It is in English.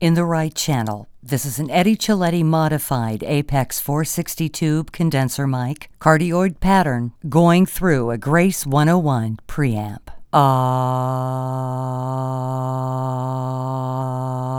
in the right channel. This is an Eddie Chiletti modified Apex 460 tube condenser mic, cardioid pattern, going through a Grace 101 preamp.